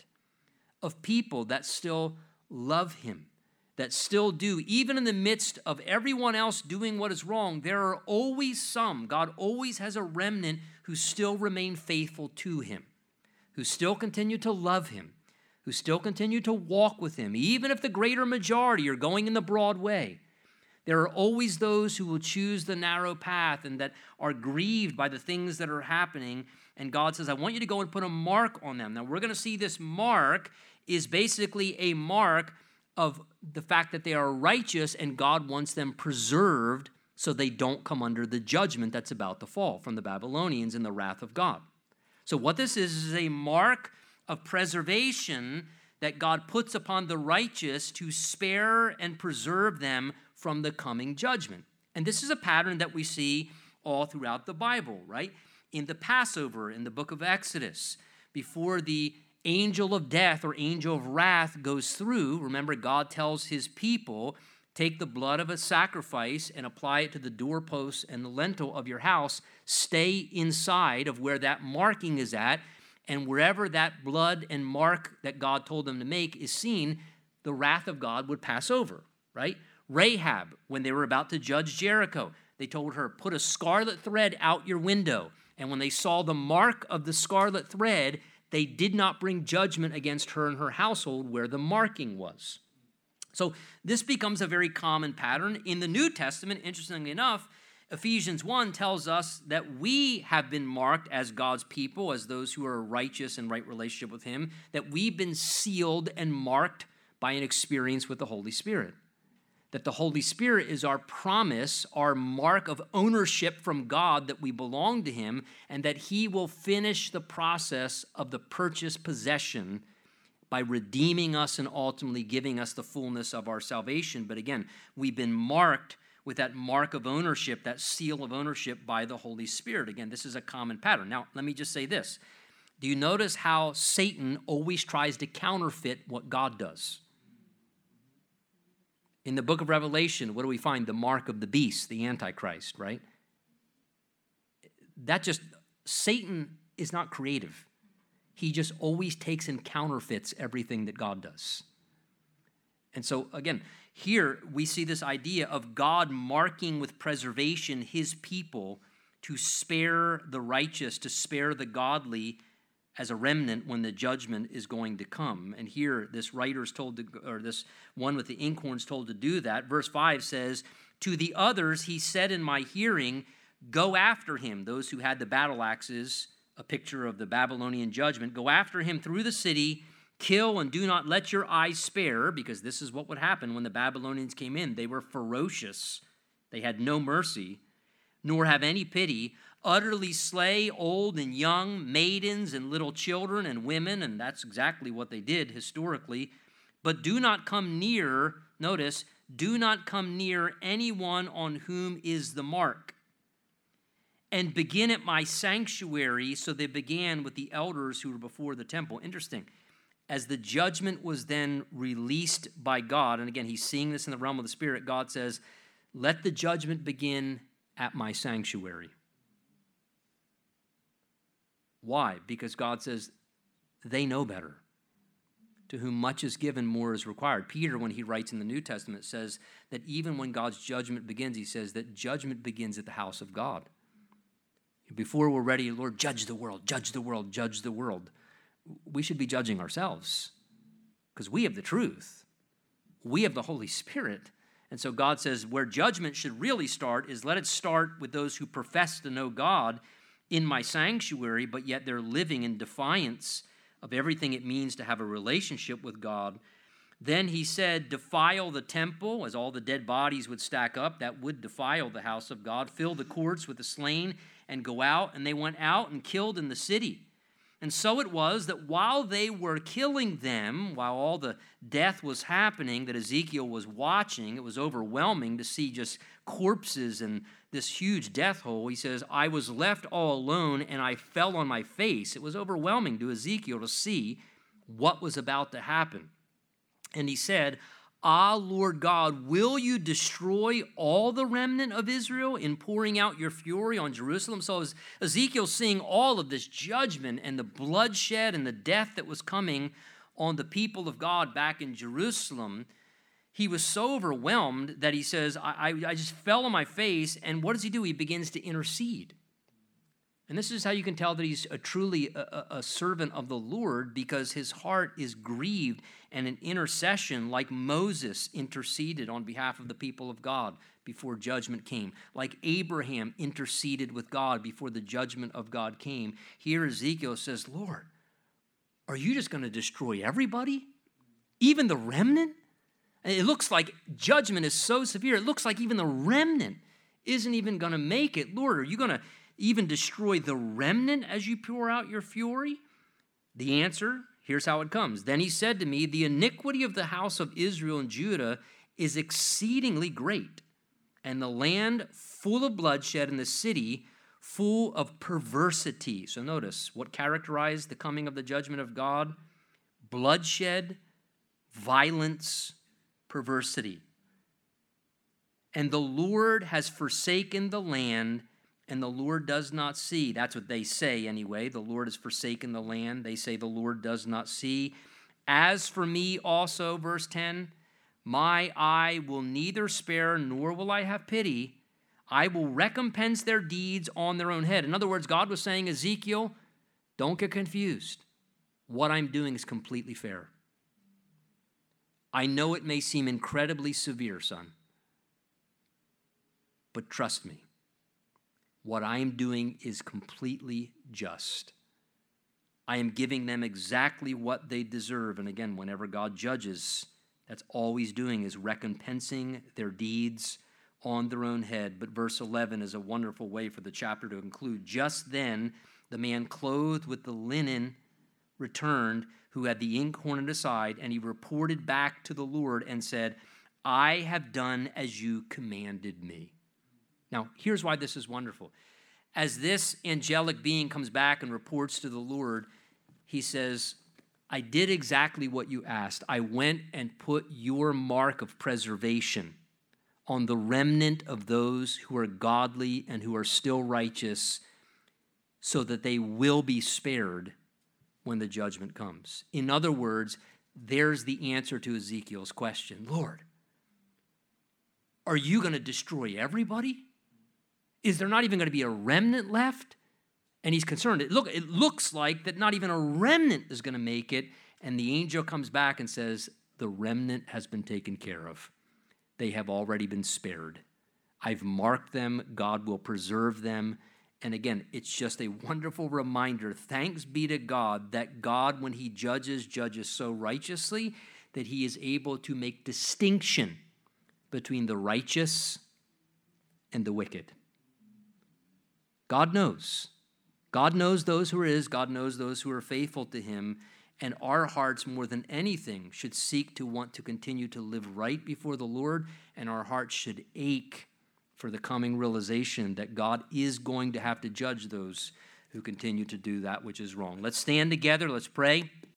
S1: of people that still love him, that still do. Even in the midst of everyone else doing what is wrong, there are always some. God always has a remnant who still remain faithful to him, who still continue to love him, who still continue to walk with him, even if the greater majority are going in the broad way. There are always those who will choose the narrow path and that are grieved by the things that are happening. And God says, I want you to go and put a mark on them. Now, we're going to see this mark is basically a mark of the fact that they are righteous, and God wants them preserved so they don't come under the judgment that's about to fall from the Babylonians in the wrath of God. So what this is a mark of preservation that God puts upon the righteous to spare and preserve them from the coming judgment. And this is a pattern that we see all throughout the Bible, right? In the Passover, in the book of Exodus, before the angel of death or angel of wrath goes through, remember, God tells his people, take the blood of a sacrifice and apply it to the doorposts and the lintel of your house. Stay inside of where that marking is at, and wherever that blood and mark that God told them to make is seen, the wrath of God would pass over, right? Rahab, when they were about to judge Jericho, they told her, put a scarlet thread out your window. And when they saw the mark of the scarlet thread, they did not bring judgment against her and her household where the marking was. So this becomes a very common pattern. In the New Testament, interestingly enough, Ephesians 1 tells us that we have been marked as God's people, as those who are righteous and right relationship with him, that we've been sealed and marked by an experience with the Holy Spirit. That the Holy Spirit is our promise, our mark of ownership from God that we belong to him, and that he will finish the process of the purchase possession by redeeming us and ultimately giving us the fullness of our salvation. But again, we've been marked with that mark of ownership, that seal of ownership by the Holy Spirit. Again, this is a common pattern. Now, let me just say this. Do you notice how Satan always tries to counterfeit what God does? In the book of Revelation, what do we find? The mark of the beast, the Antichrist, right? Satan is not creative. He just always takes and counterfeits everything that God does. And so, again, here we see this idea of God marking with preservation his people to spare the righteous, to spare the godly as a remnant when the judgment is going to come. And here this writer's told to, or this one with the inkhorn's told to do that. Verse 5 says, to the others he said in my hearing, go after him. Those who had the battle axes, a picture of the Babylonian judgment, go after him through the city, kill and do not let your eyes spare, because this is what would happen when the Babylonians came in. They were ferocious. They had no mercy, nor have any pity. Utterly slay old and young, maidens and little children and women, and that's exactly what they did historically. But do not come near, notice, do not come near anyone on whom is the mark. And begin at my sanctuary. So they began with the elders who were before the temple. Interesting. As the judgment was then released by God, and again, he's seeing this in the realm of the Spirit, God says, let the judgment begin at my sanctuary. Why? Because God says they know better. To whom much is given, more is required. Peter, when he writes in the New Testament, says that even when God's judgment begins, he says that judgment begins at the house of God. Before we're ready, Lord, judge the world, judge the world, judge the world. We should be judging ourselves because we have the truth. We have the Holy Spirit. And so God says where judgment should really start is let it start with those who profess to know God in my sanctuary, but yet they're living in defiance of everything it means to have a relationship with God. Then he said, defile the temple, as all the dead bodies would stack up. That would defile the house of God. Fill the courts with the slain and go out. And they went out and killed in the city. And so it was that while they were killing them, while all the death was happening, that Ezekiel was watching, it was overwhelming to see just corpses and this huge death hole. He says, I was left all alone and I fell on my face. It was overwhelming to Ezekiel to see what was about to happen. And he said, Ah, Lord God, will you destroy all the remnant of Israel in pouring out your fury on Jerusalem? So as Ezekiel's seeing all of this judgment and the bloodshed and the death that was coming on the people of God back in Jerusalem, he was so overwhelmed that he says, I just fell on my face. And what does he do? He begins to intercede. And this is how you can tell that he's truly a servant of the Lord, because his heart is grieved, and an intercession like Moses interceded on behalf of the people of God before judgment came, like Abraham interceded with God before the judgment of God came. Here Ezekiel says, Lord, are you just going to destroy everybody? Even the remnant? And it looks like judgment is so severe, it looks like even the remnant isn't even going to make it. Lord, are you going to even destroy the remnant as you pour out your fury? The answer, here's how it comes. Then he said to me, the iniquity of the house of Israel and Judah is exceedingly great, and the land full of bloodshed, and the city full of perversity. So notice what characterized the coming of the judgment of God: bloodshed, violence, perversity. And the Lord has forsaken the land, and the Lord does not see. That's what they say anyway. The Lord has forsaken the land. They say the Lord does not see. As for me also, verse 10, my eye will neither spare nor will I have pity. I will recompense their deeds on their own head. In other words, God was saying, Ezekiel, don't get confused. What I'm doing is completely fair. I know it may seem incredibly severe, son, but trust me. What I am doing is completely just. I am giving them exactly what they deserve. And again, whenever God judges, that's all he's doing is recompensing their deeds on their own head. But verse 11 is a wonderful way for the chapter to conclude. Just then, the man clothed with the linen returned, who had the inkhorn in his side, and he reported back to the Lord and said, I have done as you commanded me. Now, here's why this is wonderful. As this angelic being comes back and reports to the Lord, he says, I did exactly what you asked. I went and put your mark of preservation on the remnant of those who are godly and who are still righteous, so that they will be spared when the judgment comes. In other words, there's the answer to Ezekiel's question. Lord, are you going to destroy everybody? Is there not even going to be a remnant left? And he's concerned. It looks like that not even a remnant is going to make it. And the angel comes back and says, the remnant has been taken care of. They have already been spared. I've marked them. God will preserve them. And again, it's just a wonderful reminder. Thanks be to God that God, when he judges so righteously that he is able to make distinction between the righteous and the wicked. God knows. God knows those who are his. God knows those who are faithful to him. And our hearts, more than anything, should seek to want to continue to live right before the Lord. And our hearts should ache for the coming realization that God is going to have to judge those who continue to do that which is wrong. Let's stand together. Let's pray.